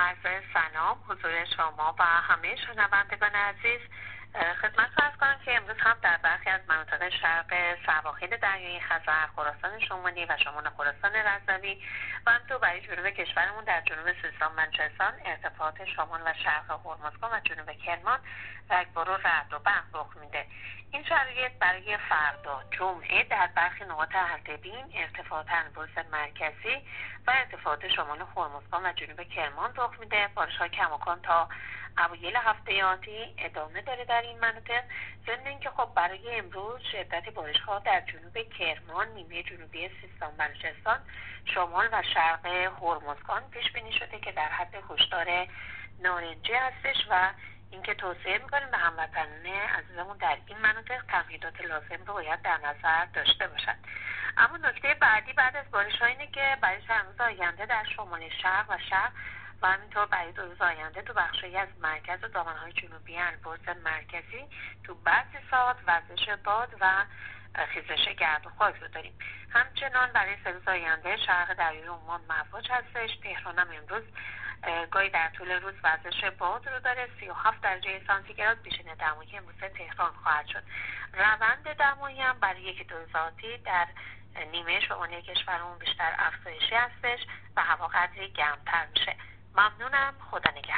عرض سلام حضور شما و همه شنوندگان عزیز. خدمت عرض کنم که امروز هم در برخی از مناطق شرق سواحل دریای خزر، خراسان شمالی و شمال خراسان رضوی و همینطور برای جنوب کشورمون در جنوب سیستان بلوچستان ارتفاعات شمال و شرق هرمزگان و جنوب کرمان رگبار و رعد و برق رخ میده. این شرایط برای فردا جمعه در برخی نقاط اردبیل ارتفاعات انبوه مرکزی و ارتفاعات شمال هرمزگان و جنوب کرمان رخ میده. بارش‌ها کماکان تا اوایل هفته آتی ادامه داره در این مناطق. ضمن اینکه خب برای امروز شدت بارش‌ها در جنوب کرمان، نیمه جنوبی سیستان بلوچستان، شمال و شرق هرمزگان پیش بینی شده که در حد هشدار نارنجی هستش و اینکه توصیه می‌کنیم به هموطنان عزیزمون در این مناطق تمهیدات لازم رو باید در نظر داشته باشند. اما نکته بعدی بعد از بارش‌ها اینه که برای چند روز آینده در شمال شرق و شرق و همینطور برای 2 روز آینده تو بخشی از مرکز و دامنه‌های جنوبی البرز مرکزی تو بعضی ساعات وزش باد و خیزش گرد و خاک رو داریم. همچنان برای 3 روز آینده شرق دریای عمان مواج هستش. تهران هم امروز گاهی در طول روز وزش باد رو داره. 37 درجه سانتیگراد پیشین دمایی امروز تهران خواهد شد. روند دمایی هم برای 1-2 روز آتی در نیمه شمالی کشورمون بیشتر افزایشی هستش و هوا قدری گرمتر میشه. ممنونم. خدا نگهدار.